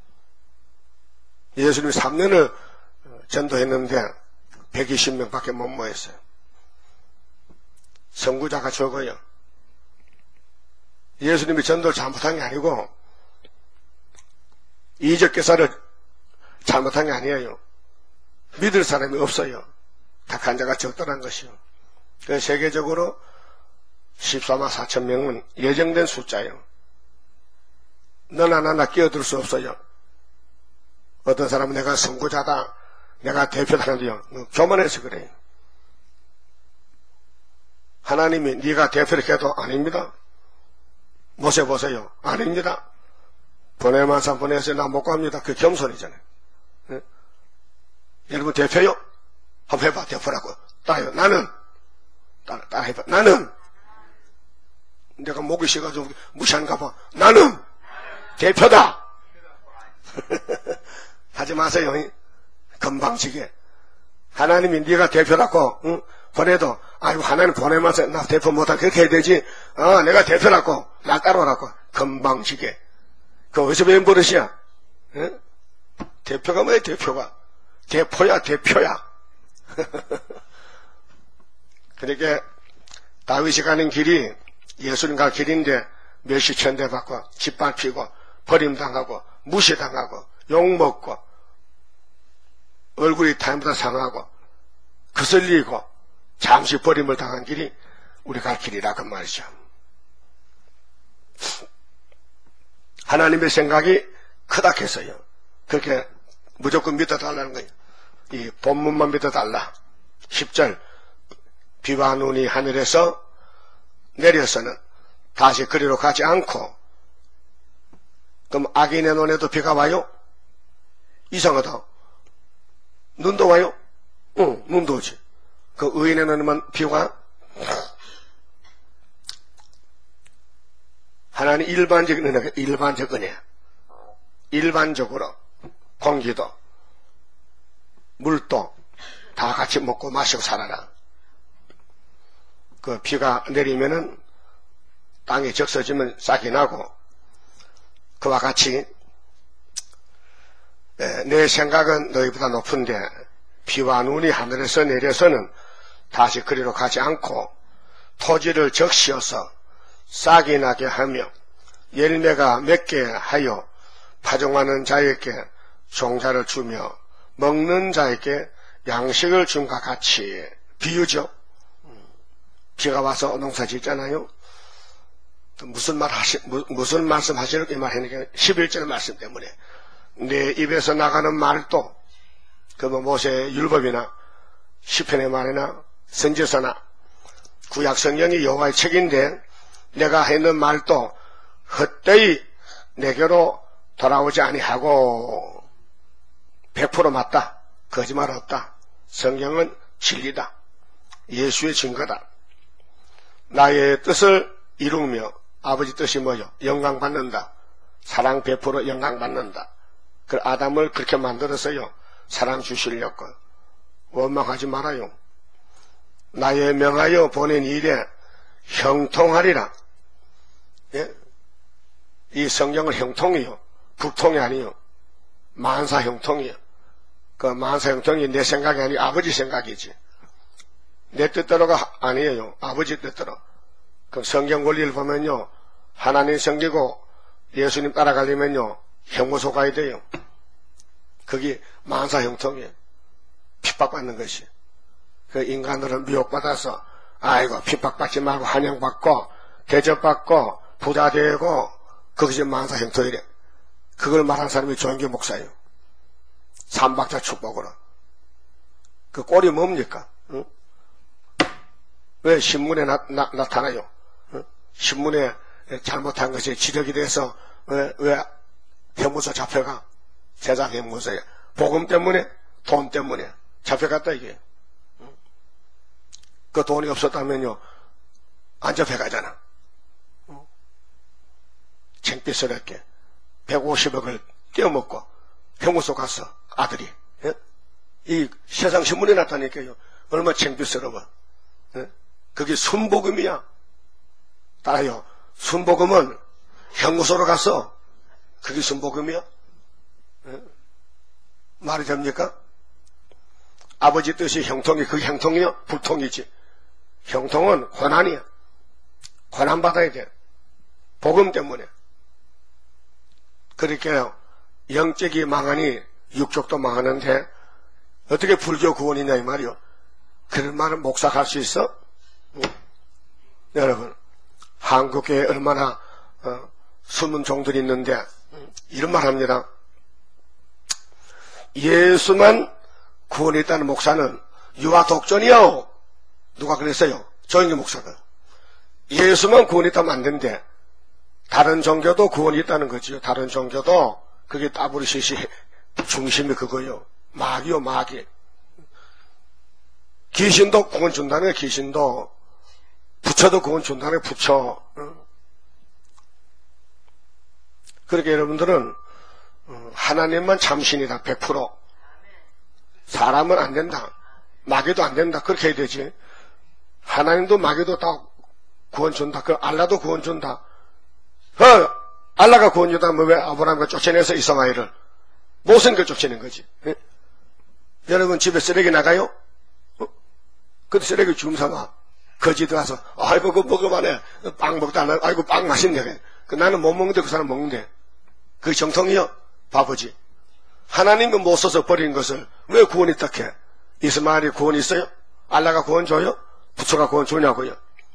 예수님이 삼 년을 전도했는데 백이십 명밖에 못 모였어요. 선구자가 적어요. 예수님이 전도를 잘못한 게 아니고 이적교사를 잘못한 게 아니에요. 믿을 사람이 없어요. 택한 자가 적절한 것이요. 그래서 세계적으로 십사만 사천 명은 예정된 숫자예요. 너나 나나 끼어들 수 없어요. 어떤 사람은 내가 선구자다, 내가 대표다 하는데요. 교만해서 그래요. 하나님이 네가 대표를 해도 아닙니다. 모세 보세요. 아닙니다. 보내만 사 보내서 나 못 갑니다. 그 겸손이잖아요. 네? 여러분 대표요? 한번 해봐. 대표라고. 따요. 나는 따라, 따라 해봐. 나는 내가 목이 쉬가지고 무시한가 봐. 나는 대표다. 하지 마세요. 건방지게. 하나님이 네가 대표라고 응? 보내도 아이고 하나님 보내면서 나 대표 못하 그렇게 해야 되지. 어, 내가 대표라고 나 따라오라고. 건방지게. 그 어디서 배운 버릇이야? 응? 대표가 뭐야 대표가? 대포야 대표야. 그러니까 다윗이 가는 길이 예수님 갈 길인데 멸시천대 받고 짓밟히고 버림당하고 무시당하고 욕먹고 얼굴이 타임보다 상하고 거슬리고 잠시 버림을 당한 길이 우리 갈 길이라 그 말이죠. 하나님의 생각이 크다 했어요. 그렇게 무조건 믿어달라는 거예요. 이 본문만 믿어달라. 십 절 비와 눈이 하늘에서 내려서는 다시 그리로 가지 않고 그럼 악인의 눈에도 비가 와요? 이상하다. 눈도 와요? 응, 눈도 오지. 그 의인의 눈에만 비가 하나님 일반적인 은혜, 일반적 은혜. 일반적으로 공기도 물도 다 같이 먹고 마시고 살아라. 그 비가 내리면은 땅이 적셔지면 싹이 나고 그와 같이 내 생각은 너희보다 높은데 비와 눈이 하늘에서 내려서는 다시 그리로 가지 않고 토지를 적시어서 싹이 나게 하며 열매가 맺게 하여 파종하는 자에게 종자를 주며 먹는 자에게 양식을 줌과 같이 비유죠. 비가 와서 농사 짓잖아요. 무슨 말 하시, 무슨 말씀 하시는 이 말 하니까 십일 절 말씀 때문에 내 입에서 나가는 말도 그 뭐 모세의 율법이나 시편의 말이나 선지서나 구약 성경이 여호와의 책인데 내가 했는 말도 헛되이 내게로 돌아오지 아니하고 백 퍼센트 맞다. 거짓말 없다. 성경은 진리다. 예수의 증거다. 나의 뜻을 이루며 아버지 뜻이 뭐요? 영광 받는다. 사랑 베풀어 영광 받는다. 그 아담을 그렇게 만들어서요. 사랑 주시려고 원망하지 말아요. 나의 명하여 보낸 일에 형통하리라. 예? 이 성경은 형통이요. 불통이 아니요. 만사 형통이요. 그 만사 형통이 내 생각이 아니고 아버지 생각이지. 내 뜻대로가 아니에요. 아버지 뜻대로. 그럼 성경 원리를 보면요. 하나님 섬기고 예수님 따라가려면요. 형무소 가야 돼요. 그게 만사 형통이에요. 핍박받는 것이. 그 인간들은 미혹받아서 아이고 핍박받지 말고 환영받고 대접받고 부자 되고 그것이 만사 형통이래. 그걸 말한 사람이 조영기 목사예요. 삼박자 축복으로. 그 꼴이 뭡니까? 응? 왜 신문에 나, 나, 나타나요? 응? 신문에 잘못한 것이 지적이 돼서 왜, 왜 형무소 잡혀가? 세상 형무소에. 복음 때문에, 돈 때문에 잡혀갔다 이게. 응? 그 돈이 없었다면요 안 잡혀가잖아. 응? 창피스럽게 백오십억을 떼어먹고 형무소 갔어 아들이. 예? 이 세상 신문에 나타나니까요 얼마나 창피스러워. 예? 그게 순복음이야. 따라요. 순복음은 형무소로 갔어. 그게 순복음이야. 예? 말이 됩니까? 아버지 뜻이 형통이 그 형통이요? 불통이지. 형통은 고난이야. 고난 받아야 돼. 복음 때문에. 그렇게 영적이 망하니 육적도 망하는데 어떻게 불교 구원이냐 이 말이요. 그런 말은 목사가 할 수 있어? 응? 여러분 한국에 얼마나 어, 숨은 종들이 있는데 응? 이런 말 합니다. 예수만 구원이 있다는 목사는 유아 독전이요. 누가 그랬어요? 조영기 목사가. 예수만 구원이 있다면 안 된대. 다른 종교도 구원이 있다는 거지요. 다른 종교도 그게 따브리시시 중심이 그거요. 마귀요 마귀. 귀신도 구원 준다는 거예요. 귀신도. 부처도 구원 준다는 거예요. 부처. 그렇게 여러분들은 하나님만 참신이다. 백 퍼센트. 사람은 안 된다. 마귀도 안 된다. 그렇게 해야 되지. 하나님도 마귀도 다 구원 준다. 그 알라도 구원 준다. 어, 알라가 구원 준다면 왜 아브라함과 쫓아내서 이스마엘을 못생겨 쫓아낸 거지. 예? 여러분 집에 쓰레기 나가요? 어? 근데 쓰레기 주움 삼아 거지도 가서 아이고 그거 먹어봐네. 빵 먹다 안 아이고 빵 맛있네. 그 나는 못 먹는데 그 사람 먹는데. 그게 정통이요? 바보지. 하나님이 못 써서 버린 것을 왜 구원이 딱해? 이스마엘이 구원 있어요? 알라가 구원 줘요? 부처가 구원 주냐고요?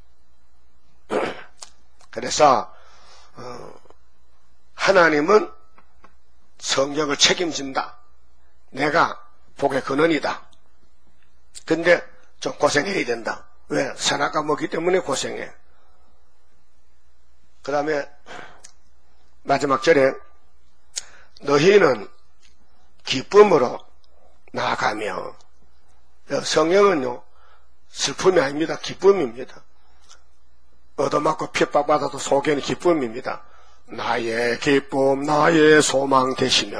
그래서 어, 하나님은 성경을 책임진다. 내가 복의 근원이다. 근데 좀 고생해야 된다. 왜? 선악과 먹기 때문에 고생해. 그 다음에 마지막 절에 너희는 기쁨으로 나아가며. 성령은요 슬픔이 아닙니다. 기쁨입니다. 얻어맞고 핍박받아도 속에는 기쁨입니다. 나의 기쁨 나의 소망 되시며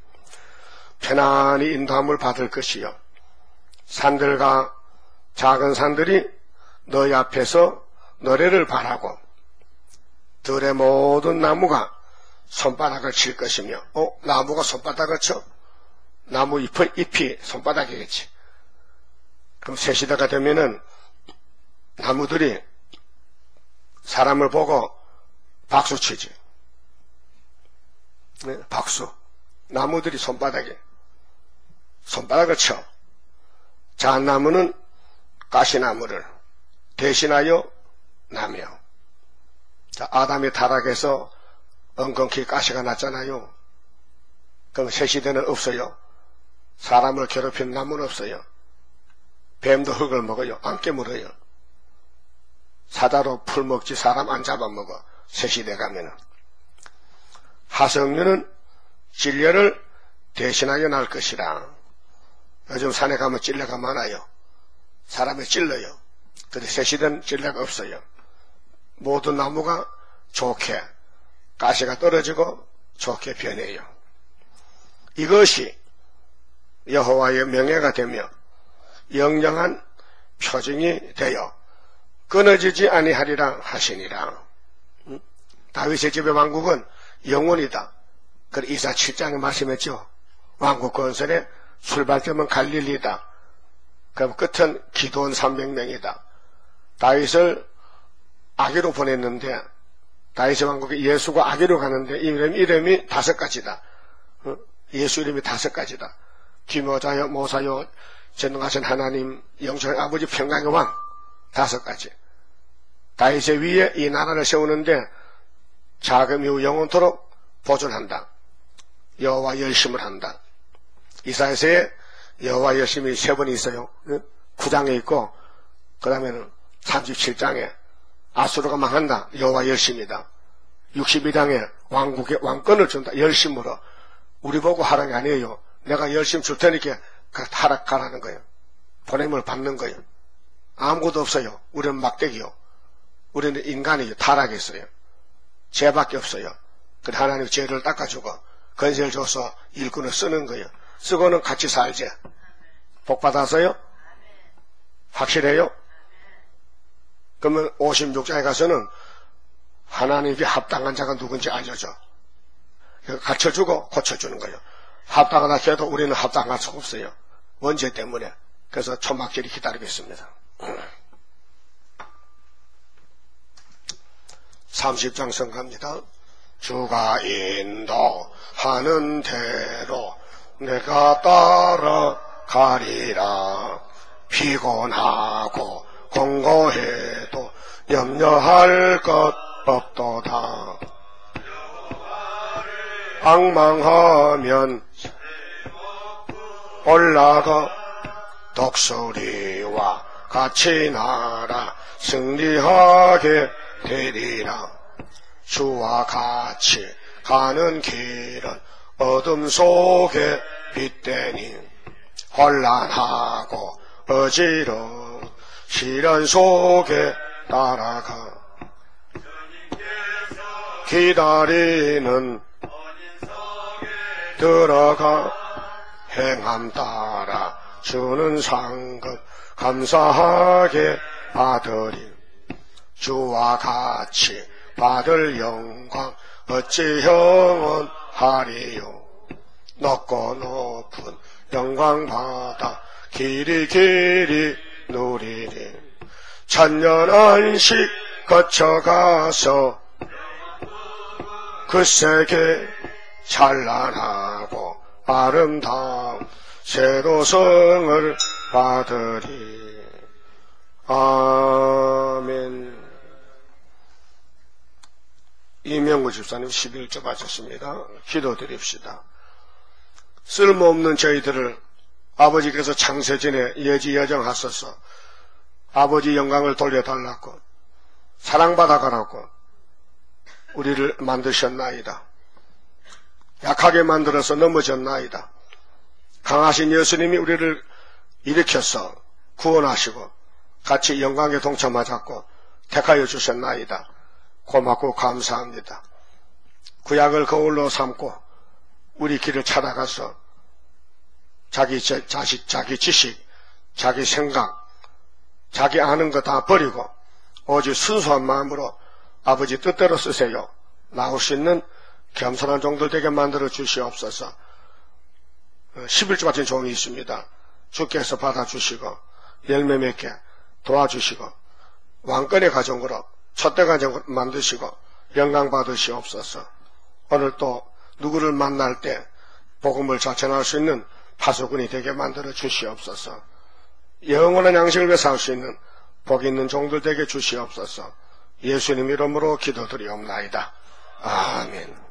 편안히 인도함을 받을 것이요 산들과 작은 산들이 너희 앞에서 노래를 바라고 들의 모든 나무가 손바닥을 칠 것이며. 어? 나무가 손바닥을 쳐? 나무 잎은 잎이 손바닥이겠지. 그럼 새 시대가 되면은 나무들이 사람을 보고 박수 치지. 네, 박수. 나무들이 손바닥에 손바닥을 쳐. 잣나무는 가시나무를 대신하여 나며. 자, 아담이 타락해서 엉겅퀴 가시가 났잖아요. 그럼 새 시대는 없어요. 사람을 괴롭힌 나무는 없어요. 뱀도 흙을 먹어요. 안 깨물어요. 사자로 풀 먹지 사람 안 잡아먹어. 새 시대 가면은. 하성류는 찔레를 대신하여 날 것이라. 요즘 산에 가면 찔레가 많아요. 사람이 찔러요. 근데 새 시대는 찔레가 없어요. 모든 나무가 좋게 가시가 떨어지고 좋게 변해요. 이것이 여호와의 명예가 되며 영영한 표징이 되어 끊어지지 아니하리라 하시니라. 응? 다윗의 집의 왕국은 영원이다. 그래 이사 칠 장에 말씀했죠. 왕국 건설의 출발점은 갈릴리다. 그럼 끝은 기도원 삼백 명이다. 다윗을 아기로 보냈는데 다윗의 왕국에 예수가 아기로 가는데 이름, 이름이 다섯 가지다. 어? 예수 이름이 다섯 가지다. 기모자여 모사여 전능하신 하나님 영생의 아버지 평강의 왕 다섯 가지. 다윗의 위에 이 나라를 세우는데 자금 이후 영원토록 보존한다. 여호와 열심을 한다. 이사야서에 여호와 열심이 세 번 있어요. 구 장에 있고 그 다음에는 삼십칠 장에 아수르가 망한다. 여호와 열심이다. 육십이 장에 왕국의 왕권을 준다. 열심으로. 우리 보고 하라는 게 아니에요. 내가 열심 줄 테니까 하락 가라는 거예요. 보냄을 받는 거예요. 아무것도 없어요. 우리는 막대기요. 우리는 인간이요. 타락했어요. 죄밖에 없어요. 그래 하나님 죄를 닦아주고 건세를 줘서 일꾼을 쓰는 거예요. 쓰고는 같이 살지. 복 받아서요? 확실해요? 그러면 오십육 장에 가서는 하나님께 합당한 자가 누군지 알려줘. 가르쳐주고 고쳐주는 거예요. 합당하다 해도 우리는 합당할 수가 없어요. 원죄 때문에. 그래서 초막절이 기다리고 있습니다. 삼십 장 성가입니다. 주가 인도하는 대로 내가 따라가리라. 피곤하고 공고해도 염려할 것 없도다. 방망하면 올라가 독수리와 같이 날아 승리하게 되리라. 주와 같이 가는 길은 어둠 속에 빛되니 혼란하고 어지러운 시련 속에 따라가 기다리는 들어가 행함 따라 주는 상급 감사하게 받으리. 주와 같이 받을 영광 어찌 영원하리요. 높고 높은 영광 받아 길이 길이 누리리. 천년 안식 거쳐가서 그 세계 찬란하고 아름다운 새로성을 받으리. 아멘. 이명구 집사님 십일 조 바쳤습니다. 기도드립시다. 쓸모없는 저희들을 아버지께서 창세전에 예지여정하소서. 아버지 영광을 돌려달라고 사랑받아가라고 우리를 만드셨나이다. 약하게 만들어서 넘어졌나이다. 강하신 예수님이 우리를 일으켜서 구원하시고 같이 영광에 동참하자고 택하여 주셨나이다. 고맙고 감사합니다. 구약을 거울로 삼고 우리 길을 찾아가서 자기 자식, 자기 지식, 자기 생각, 자기 아는 거 다 버리고 오직 순수한 마음으로 아버지 뜻대로 쓰세요. 나올 수 있는 겸손한 종들 되게 만들어 주시옵소서. 십일 조 같은 종이 있습니다. 주께서 받아주시고 열매 맺게 도와주시고 왕권의 가정으로 촛대 가정으로 만드시고 영광 받으시옵소서. 오늘 또 누구를 만날 때 복음을 자천할 수 있는 파수꾼이 되게 만들어 주시옵소서. 영원한 양식을 위해 살 수 있는 복 있는 종들 되게 주시옵소서. 예수님 이름으로 기도드리옵나이다. 아멘.